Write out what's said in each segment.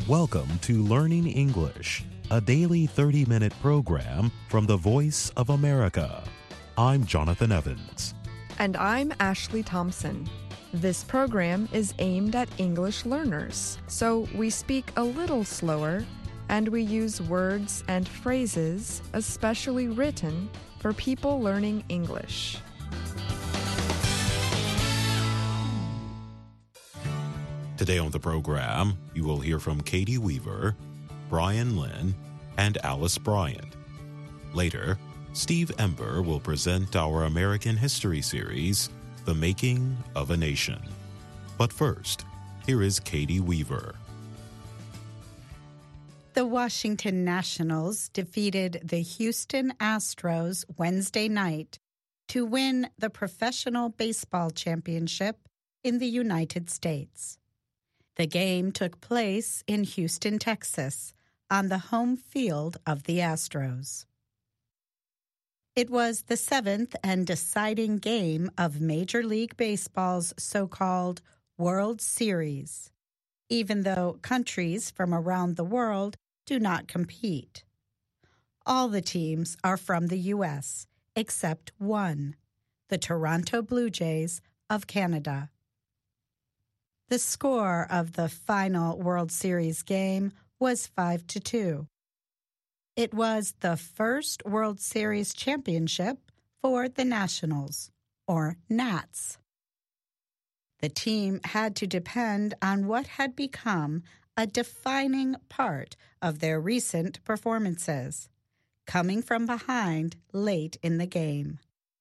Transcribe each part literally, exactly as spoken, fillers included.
Welcome to Learning English, a daily thirty-minute program from the Voice of America. I'm Jonathan Evans. And I'm Ashley Thompson. This program is aimed at English learners, so we speak a little slower and we use words and phrases especially written for people learning English. Today on the program, you will hear from Katie Weaver, Brian Lynn, and Alice Bryant. Later, Steve Ember will present our American History series, The Making of a Nation. But first, here is Katie Weaver. The Washington Nationals defeated the Houston Astros Wednesday night to win the professional baseball championship in the United States. The game took place in Houston, Texas, on the home field of the Astros. It was the seventh and deciding game of Major League Baseball's so-called World Series, even though countries from around the world do not compete. All the teams are from the U S, except one, the Toronto Blue Jays of Canada. The score of the final World Series game was five to two. It was the first World Series championship for the Nationals, or Nats. The team had to depend on what had become a defining part of their recent performances, coming from behind late in the game.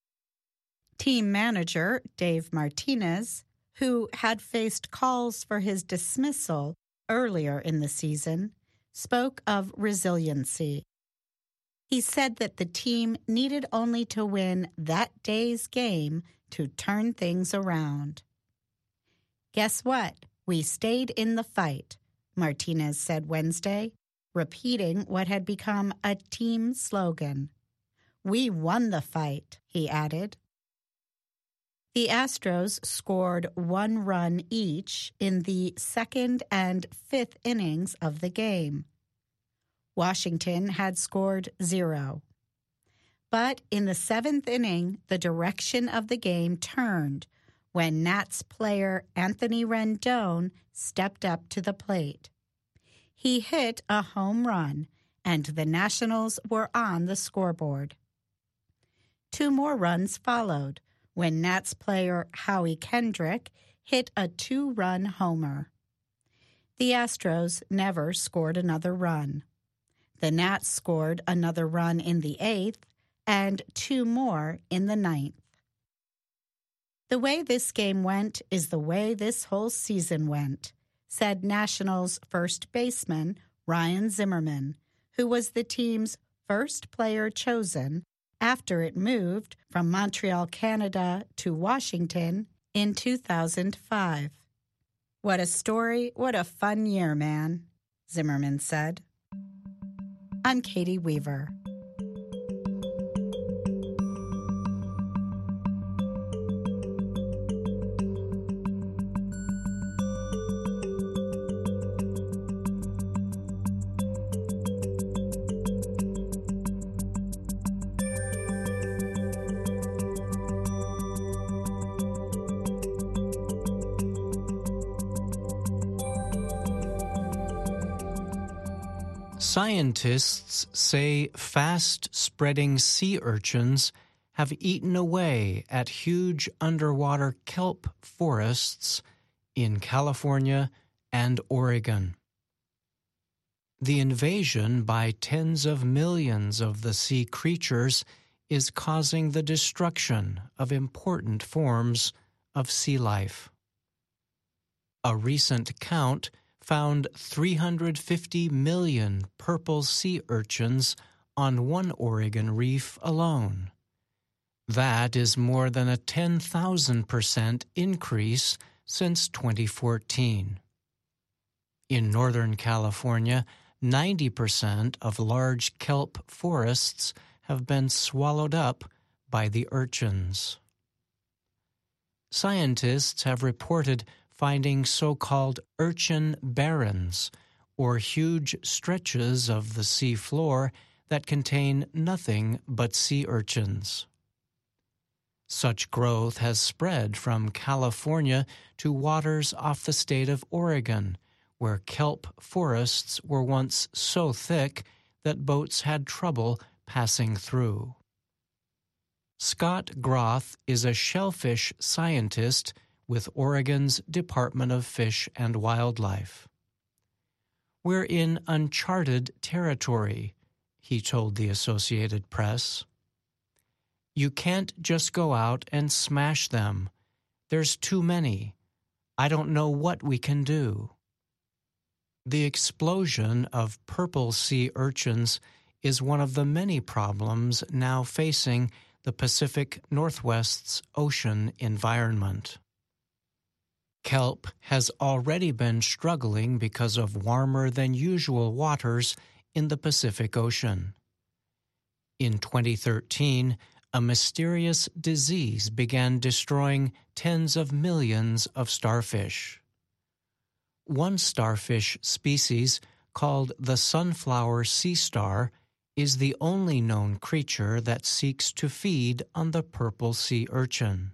Team manager Dave Martinez, who had faced calls for his dismissal earlier in the season, spoke of resiliency. He said that the team needed only to win that day's game to turn things around. "Guess what? We stayed in the fight," Martinez said Wednesday, repeating what had become a team slogan. "We won the fight," he added. The Astros scored one run each in the second and fifth innings of the game. Washington had scored zero. But in the seventh inning, the direction of the game turned when Nats player Anthony Rendon stepped up to the plate. He hit a home run, and the Nationals were on the scoreboard. Two more runs followed when Nats player Howie Kendrick hit a two-run homer. The Astros never scored another run. The Nats scored another run in the eighth and two more in the ninth. "The way this game went is the way this whole season went," said Nationals first baseman Ryan Zimmerman, who was the team's first player chosen after it moved from Montreal, Canada to Washington in two thousand five. "What a story, what a fun year, man," Zimmerman said. I'm Katie Weaver. Scientists say fast-spreading sea urchins have eaten away at huge underwater kelp forests in California and Oregon. The invasion by tens of millions of the sea creatures is causing the destruction of important forms of sea life. A recent count found three hundred fifty million purple sea urchins on one Oregon reef alone. That is more than a ten thousand percent increase since twenty fourteen. In Northern California, ninety percent of large kelp forests have been swallowed up by the urchins. Scientists have reported finding so-called urchin barrens, or huge stretches of the sea floor that contain nothing but sea urchins. Such growth has spread from California to waters off the state of Oregon, where kelp forests were once so thick that boats had trouble passing through. Scott Groth is a shellfish scientist with Oregon's Department of Fish and Wildlife. "We're in uncharted territory," he told the Associated Press. "You can't just go out and smash them. There's too many. I don't know what we can do." The explosion of purple sea urchins is one of the many problems now facing the Pacific Northwest's ocean environment. Kelp has already been struggling because of warmer than usual waters in the Pacific Ocean. In twenty thirteen, a mysterious disease began destroying tens of millions of starfish. One starfish species, called the sunflower sea star, is the only known creature that seeks to feed on the purple sea urchin.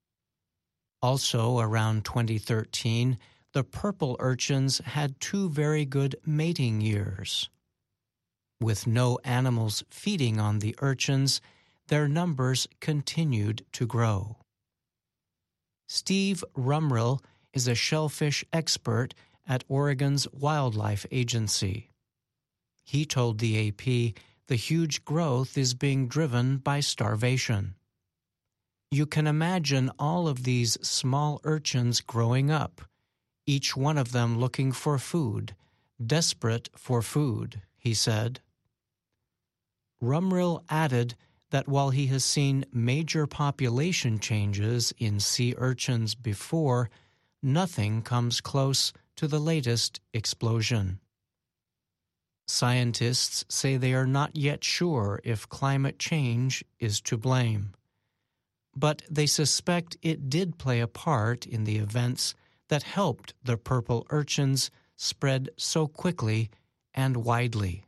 Also around twenty thirteen, the purple urchins had two very good mating years. With no animals feeding on the urchins, their numbers continued to grow. Steve Rumrill is a shellfish expert at Oregon's Wildlife Agency. He told the A P the huge growth is being driven by starvation. "You can imagine all of these small urchins growing up, each one of them looking for food, desperate for food," he said. Rumrill added that while he has seen major population changes in sea urchins before, nothing comes close to the latest explosion. Scientists say they are not yet sure if climate change is to blame, but they suspect it did play a part in the events that helped the purple urchins spread so quickly and widely.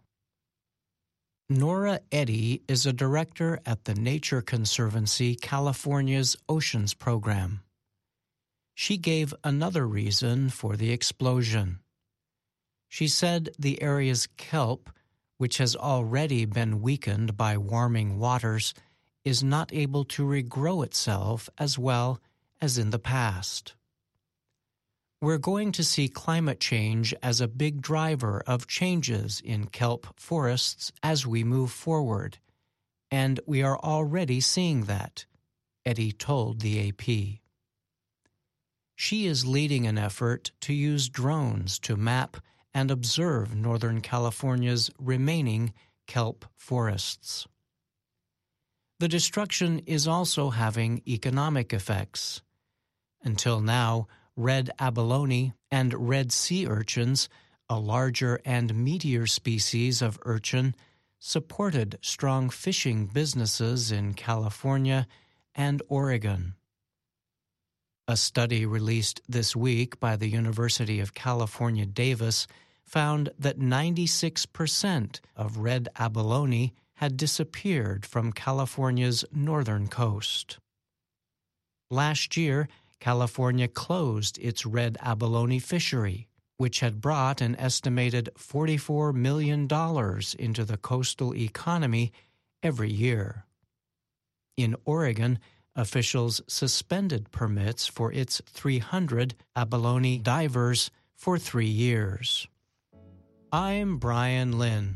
Nora Eddy is a director at the Nature Conservancy California's Oceans Program. She gave another reason for the explosion. She said the area's kelp, which has already been weakened by warming waters, is not able to regrow itself as well as in the past. "We're going to see climate change as a big driver of changes in kelp forests as we move forward, and we are already seeing that," Eddy told the A P. She is leading an effort to use drones to map and observe Northern California's remaining kelp forests. The destruction is also having economic effects. Until now, red abalone and red sea urchins, a larger and meatier species of urchin, supported strong fishing businesses in California and Oregon. A study released this week by the University of California, Davis found that ninety-six percent of red abalone had disappeared from California's northern coast. Last year, California closed its red abalone fishery, which had brought an estimated forty-four million dollars into the coastal economy every year. In Oregon, officials suspended permits for its three hundred abalone divers for three years. I'm Brian Lynn.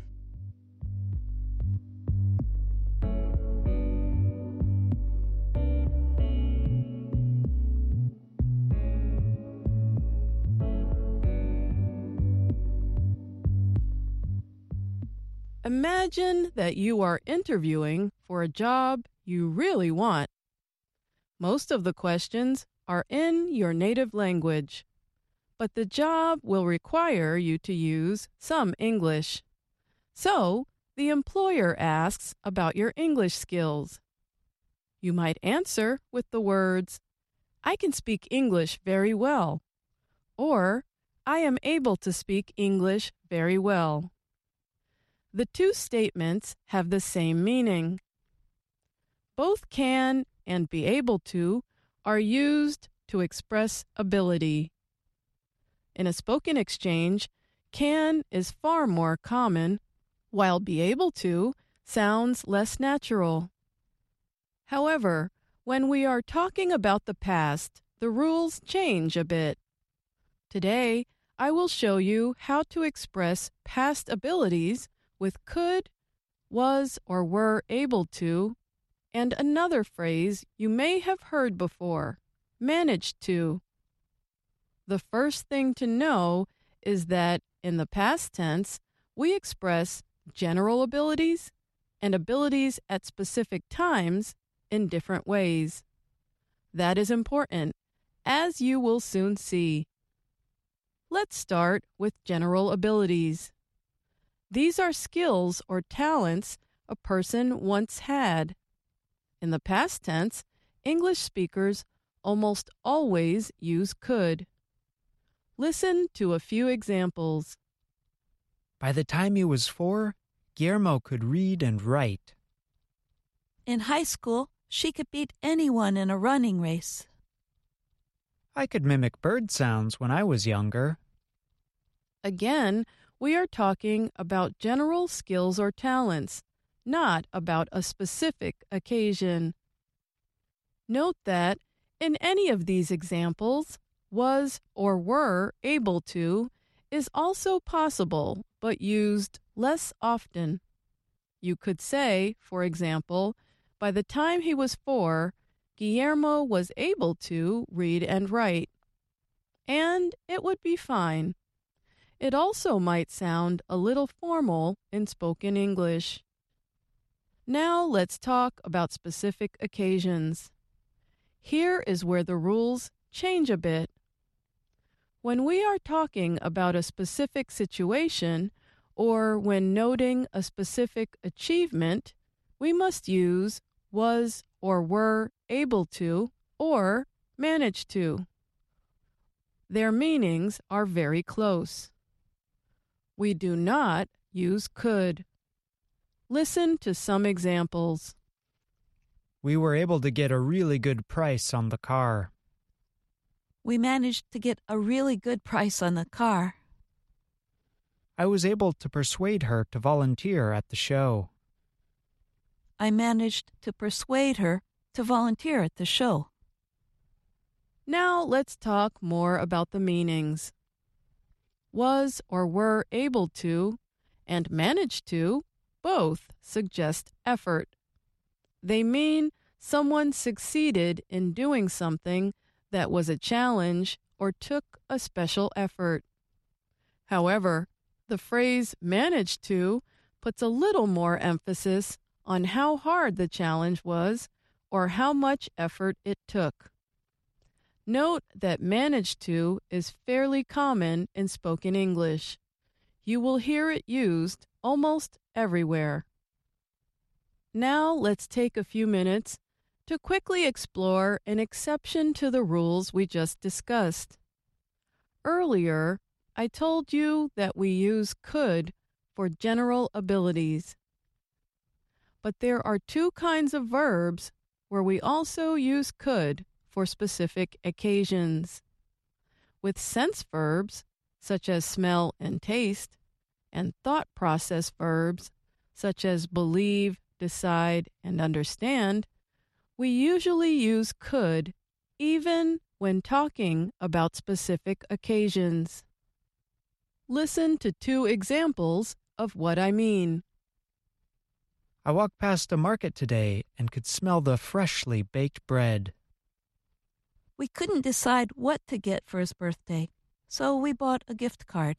Imagine that you are interviewing for a job you really want. Most of the questions are in your native language, but the job will require you to use some English. So, the employer asks about your English skills. You might answer with the words, "I can speak English very well," or I am able to speak English very well. The two statements have the same meaning. Both can and be able to are used to express ability. In a spoken exchange, can is far more common, while be able to sounds less natural. However, when we are talking about the past, the rules change a bit. Today, I will show you how to express past abilities with could, was, or were able to, and another phrase you may have heard before, managed to. The first thing to know is that in the past tense, we express general abilities and abilities at specific times in different ways. That is important, as you will soon see. Let's start with general abilities. These are skills or talents a person once had. In the past tense, English speakers almost always use could. Listen to a few examples. By the time he was four, Guillermo could read and write. In high school, she could beat anyone in a running race. I could mimic bird sounds when I was younger. Again, we are talking about general skills or talents, not about a specific occasion. Note that in any of these examples, was or were able to is also possible, but used less often. You could say, for example, by the time he was four, Guillermo was able to read and write. And it would be fine. It also might sound a little formal in spoken English. Now let's talk about specific occasions. Here is where the rules change a bit. When we are talking about a specific situation, or when noting a specific achievement, we must use was or were able to or managed to. Their meanings are very close. We do not use could. Listen to some examples. We were able to get a really good price on the car. We managed to get a really good price on the car. I was able to persuade her to volunteer at the show. I managed to persuade her to volunteer at the show. Now let's talk more about the meanings. Was or were able to and managed to both suggest effort. They mean someone succeeded in doing something that was a challenge or took a special effort. However, the phrase managed to puts a little more emphasis on how hard the challenge was or how much effort it took. Note that managed to is fairly common in spoken English. You will hear it used almost everywhere. Now let's take a few minutes to quickly explore an exception to the rules we just discussed. Earlier, I told you that we use could for general abilities. But there are two kinds of verbs where we also use could for specific occasions. With sense verbs, such as smell and taste, and thought process verbs, such as believe, decide, and understand, we usually use could even when talking about specific occasions. Listen to two examples of what I mean. I walked past a market today and could smell the freshly baked bread. We couldn't decide what to get for his birthday, so we bought a gift card.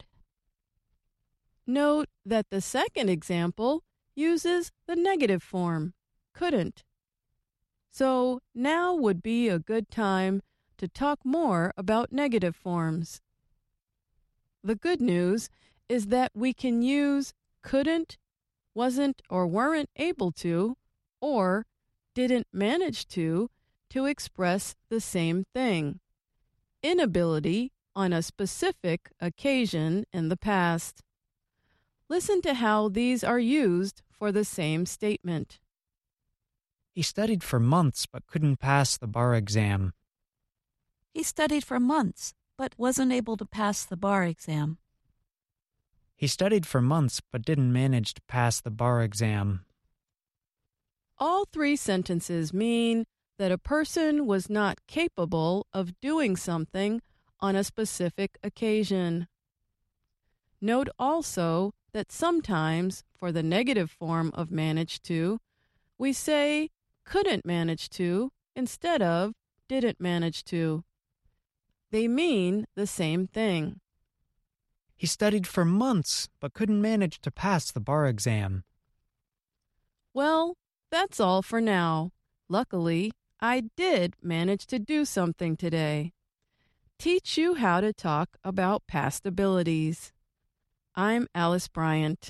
Note that the second example uses the negative form, couldn't. So now would be a good time to talk more about negative forms. The good news is that we can use couldn't, wasn't or weren't able to, or didn't manage to, to express the same thing, inability on a specific occasion in the past. Listen to how these are used for the same statement. He studied for months but couldn't pass the bar exam. He studied for months, but wasn't able to pass the bar exam. He studied for months but didn't manage to pass the bar exam. All three sentences mean that a person was not capable of doing something on a specific occasion. Note also that sometimes, for the negative form of manage to, we say couldn't manage to instead of didn't manage to. They mean the same thing. He studied for months but couldn't manage to pass the bar exam. Well, that's all for now. Luckily, I did manage to do something today. Teach you how to talk about past abilities. I'm Alice Bryant.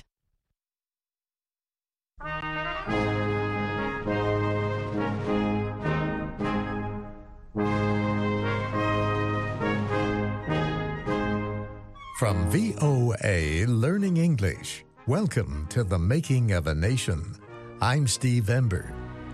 From V O A Learning English, welcome to The Making of a Nation. I'm Steve Ember.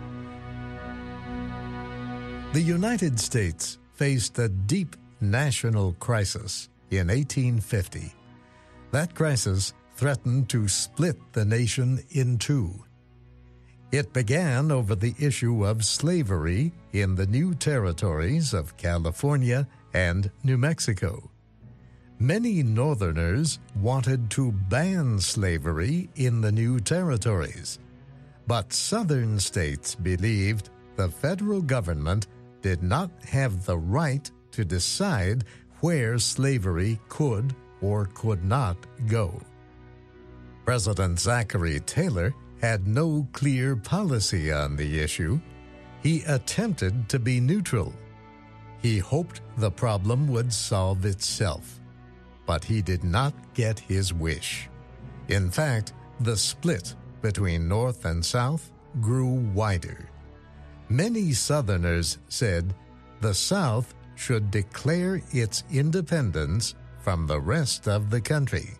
The United States faced a deep national crisis in eighteen fifty. That crisis threatened to split the nation in two. It began over the issue of slavery in the new territories of California and New Mexico. Many Northerners wanted to ban slavery in the new territories, but Southern states believed the federal government did not have the right to decide where slavery could or could not go. President Zachary Taylor had no clear policy on the issue. He attempted to be neutral. He hoped the problem would solve itself. But he did not get his wish. In fact, the split between North and South grew wider. Many Southerners said the South should declare its independence from the rest of the country.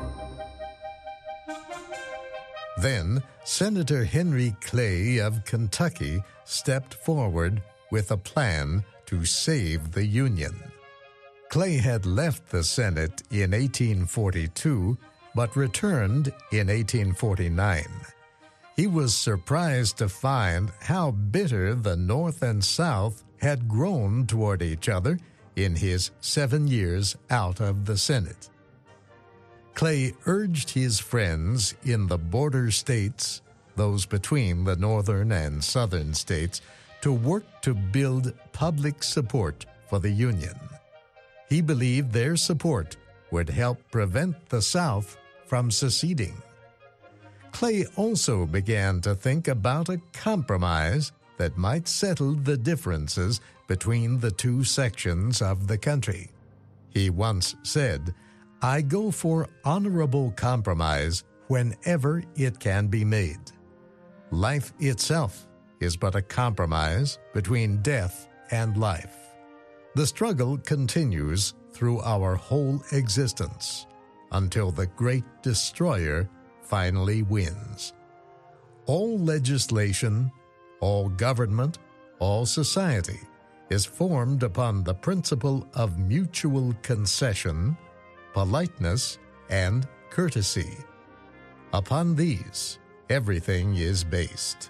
Then, Senator Henry Clay of Kentucky stepped forward with a plan to save the Union. Clay had left the Senate in eighteen forty-two, but returned in eighteen forty-nine. He was surprised to find how bitter the North and South had grown toward each other in his seven years out of the Senate. Clay urged his friends in the border states, those between the northern and southern states, to work to build public support for the Union. He believed their support would help prevent the South from seceding. Clay also began to think about a compromise that might settle the differences between the two sections of the country. He once said, "I go for honorable compromise whenever it can be made. Life itself is but a compromise between death and life. The struggle continues through our whole existence until the great destroyer finally wins. All legislation, all government, all society is formed upon the principle of mutual concession, politeness, and courtesy. Upon these, everything is based."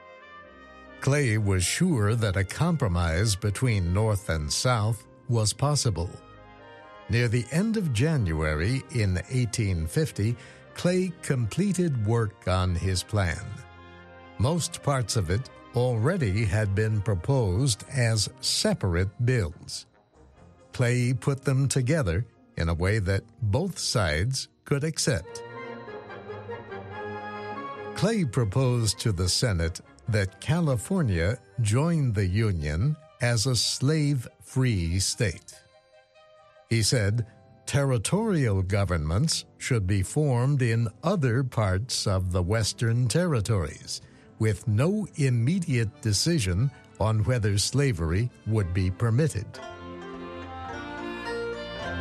Clay was sure that a compromise between North and South was possible. Near the end of January in eighteen fifty, Clay completed work on his plan. Most parts of it already had been proposed as separate bills. Clay put them together in a way that both sides could accept. Clay proposed to the Senate that California join the Union as a slave-free state. He said territorial governments should be formed in other parts of the Western territories, with no immediate decision on whether slavery would be permitted.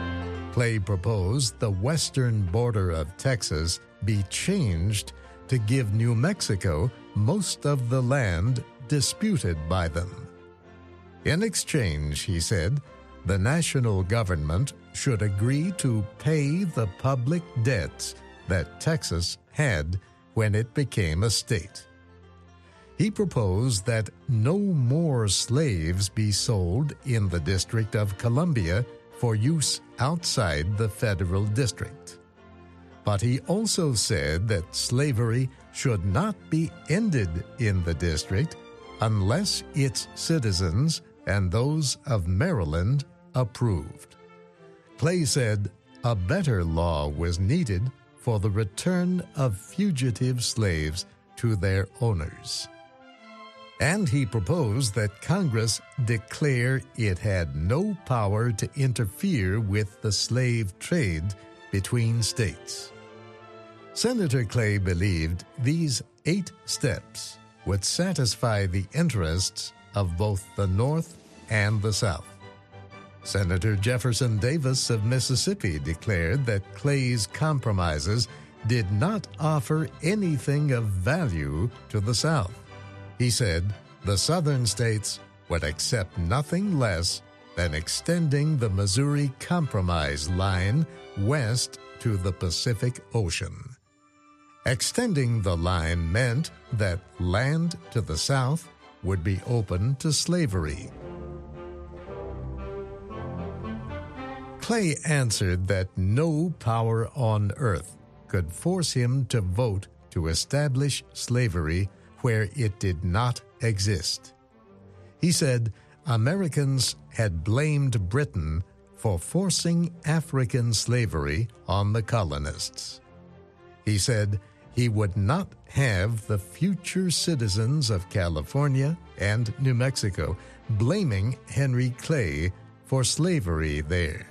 Clay proposed the western border of Texas be changed to give New Mexico most of the land disputed by them. In exchange, he said, the national government should agree to pay the public debts that Texas had when it became a state. He proposed that no more slaves be sold in the District of Columbia for use outside the federal district. But he also said that slavery should not be ended in the district unless its citizens and those of Maryland approved. Clay said a better law was needed for the return of fugitive slaves to their owners. And he proposed that Congress declare it had no power to interfere with the slave trade between states. Senator Clay believed these eight steps would satisfy the interests of both the North and the South. Senator Jefferson Davis of Mississippi declared that Clay's compromises did not offer anything of value to the South. He said the Southern states would accept nothing less than extending the Missouri Compromise line west to the Pacific Ocean. Extending the line meant that land to the South would be open to slavery. Clay answered that no power on earth could force him to vote to establish slavery where it did not exist. He said Americans had blamed Britain for forcing African slavery on the colonists. He said he would not have the future citizens of California and New Mexico blaming Henry Clay for slavery there.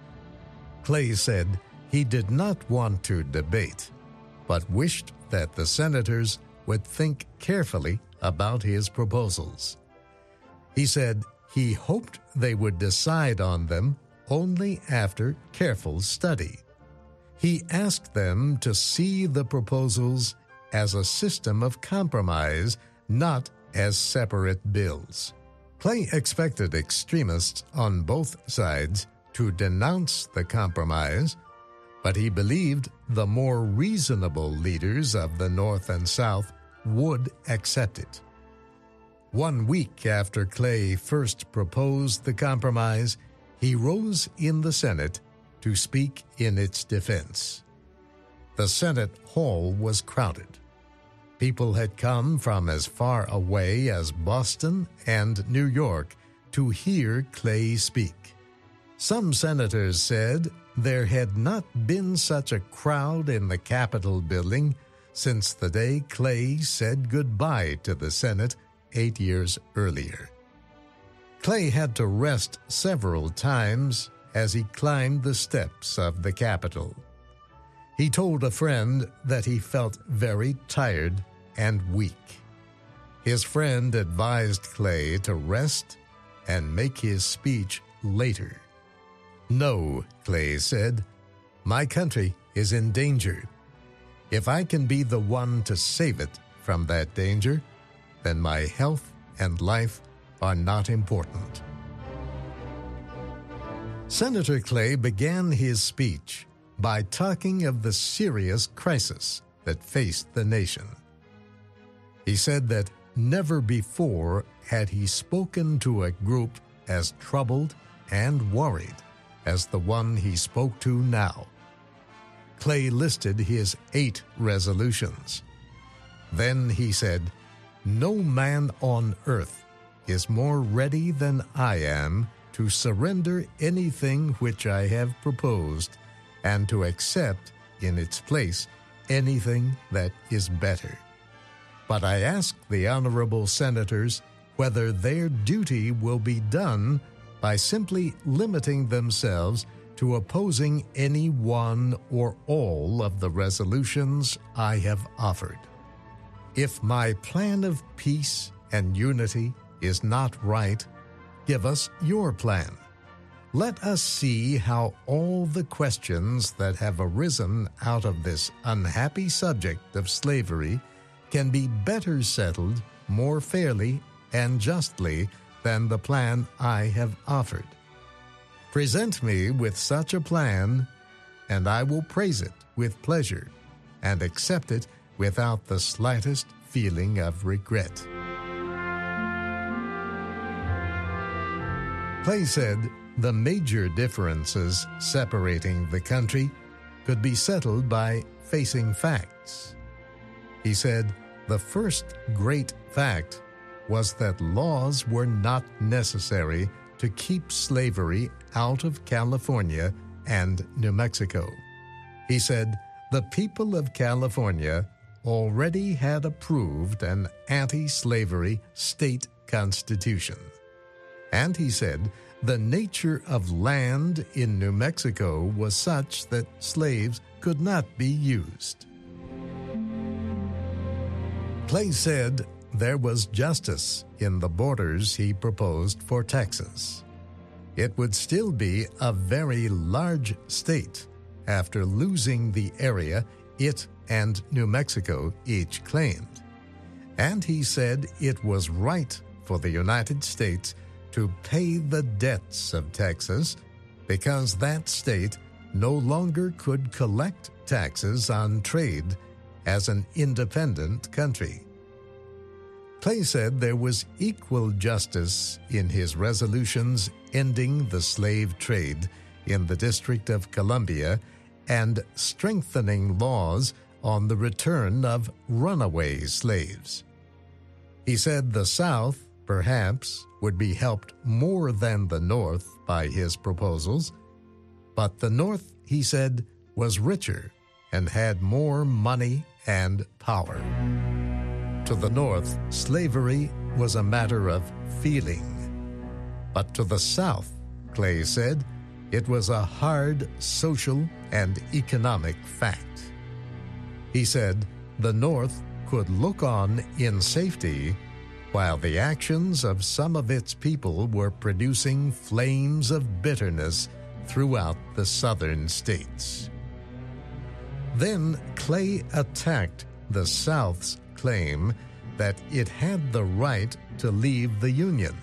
Clay said he did not want to debate, but wished that the senators would think carefully about his proposals. He said he hoped they would decide on them only after careful study. He asked them to see the proposals as a system of compromise, not as separate bills. Clay expected extremists on both sides to denounce the compromise, but he believed the more reasonable leaders of the North and South would accept it. One week after Clay first proposed the compromise, he rose in the Senate to speak in its defense. The Senate hall was crowded. People had come from as far away as Boston and New York to hear Clay speak. Some senators said there had not been such a crowd in the Capitol building since the day Clay said goodbye to the Senate eight years earlier. Clay had to rest several times as he climbed the steps of the Capitol. He told a friend that he felt very tired and weak. His friend advised Clay to rest and make his speech later. "No," Clay said, "my country is in danger. If I can be the one to save it from that danger, then my health and life are not important." Senator Clay began his speech by talking of the serious crisis that faced the nation. He said that never before had he spoken to a group as troubled and worried as the one he spoke to now. Clay listed his eight resolutions. Then he said, "No man on earth is more ready than I am to surrender anything which I have proposed and to accept in its place anything that is better. But I ask the honorable senators whether their duty will be done by simply limiting themselves to opposing any one or all of the resolutions I have offered. If my plan of peace and unity is not right, give us your plan. let us see how all the questions that have arisen out of this unhappy subject of slavery can be better settled more fairly and justly than the plan I have offered. Present me with such a plan, and I will praise it with pleasure and accept it without the slightest feeling of regret. Clay said the major differences separating the country could be settled by facing facts. He said the first great fact was that laws were not necessary to keep slavery out of California and New Mexico. He said the people of California already had approved an anti-slavery state constitution. And he said the nature of land in New Mexico was such that slaves could not be used. Clay said there was justice in the borders he proposed for Texas. It would still be a very large state after losing the area it and New Mexico each claimed. And he said it was right for the United States to pay the debts of Texas because that state no longer could collect taxes on trade as an independent country. Clay said there was equal justice in his resolutions ending the slave trade in the District of Columbia and strengthening laws on the return of runaway slaves. He said the South, perhaps, would be helped more than the North by his proposals, but the North, he said, was richer and had more money and power. To the North, slavery was a matter of feeling, but to the South, Clay said, it was a hard social and economic fact. He said the North could look on in safety while the actions of some of its people were producing flames of bitterness throughout the southern states. Then Clay attacked the South's claim that it had the right to leave the Union.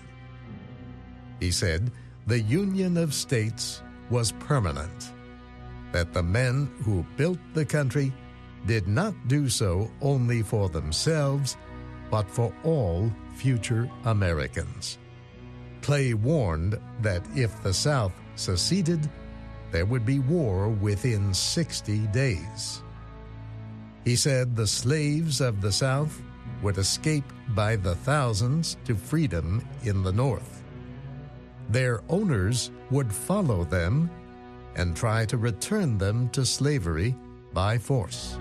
He said the Union of States was permanent, that the men who built the country did not do so only for themselves, but for all future Americans. Clay warned that if the South seceded, there would be war within sixty days. He said the slaves of the South would escape by the thousands to freedom in the North. Their owners would follow them and try to return them to slavery by force.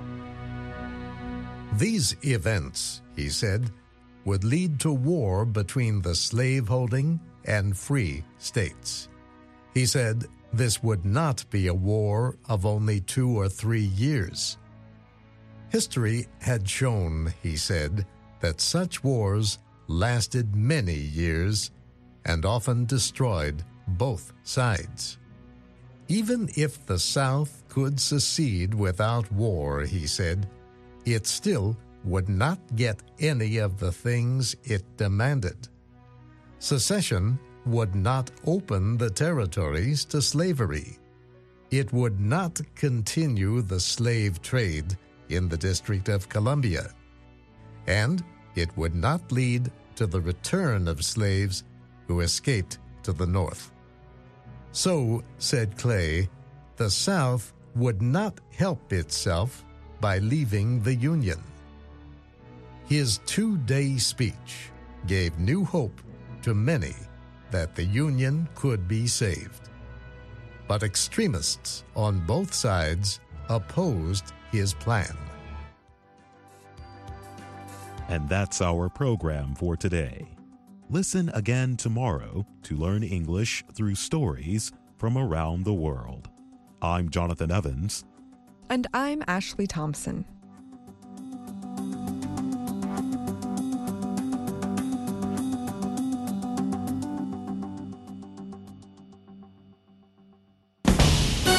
These events, he said, would lead to war between the slaveholding and free states. He said this would not be a war of only two or three years. History had shown, he said, that such wars lasted many years and often destroyed both sides. Even if the South could secede without war, he said, it still would not get any of the things it demanded. Secession would not open the territories to slavery. It would not continue the slave trade in the District of Columbia, and it would not lead to the return of slaves who escaped to the North. So, said Clay, the South would not help itself by leaving the Union. His two-day speech gave new hope to many that the Union could be saved. But extremists on both sides opposed his plan. And that's our program for today. Listen again tomorrow to learn English through stories from around the world. I'm Jonathan Evans. And I'm Ashley Thompson.